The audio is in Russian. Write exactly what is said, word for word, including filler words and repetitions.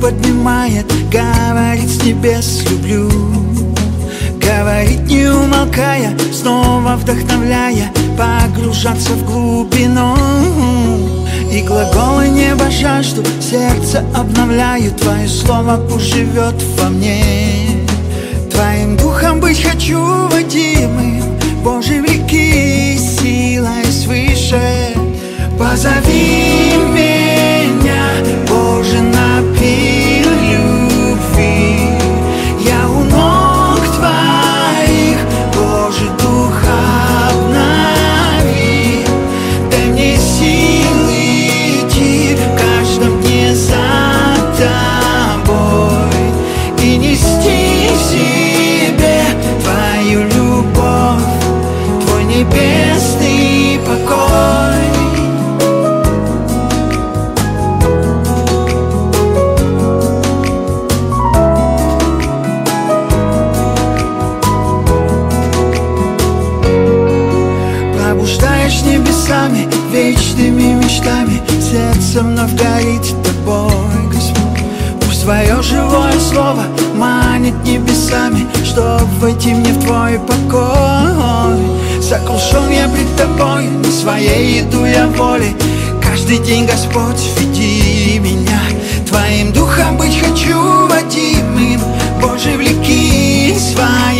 поднимает, говорит с небес люблю. Говорит не умолкая, снова вдохновляя погружаться в глубину. И глаголы неба жажду, сердце обновляю. Твое слово пусть живет во мне. Твоим духом быть хочу водимым, Боже, влеки силой свыше. Позови меня, Боже, напи любви. Я у ног Твоих, Боже, дух обнови. Дай мне силы идти в каждом дне за Тобой и нести в себе Твою любовь, Твой небесный покой. Пробуждаешь небесами, вечными мечтами, сердце вновь горит Тобой, Господь. Пусть Твое живое слово манит небесами, чтоб войти мне в Твой покой. Сокрушен я пред Тобой, не своей иду я волей. Каждый день, Господь, веди меня. Твоим духом быть хочу водимым, Боже, влеки своей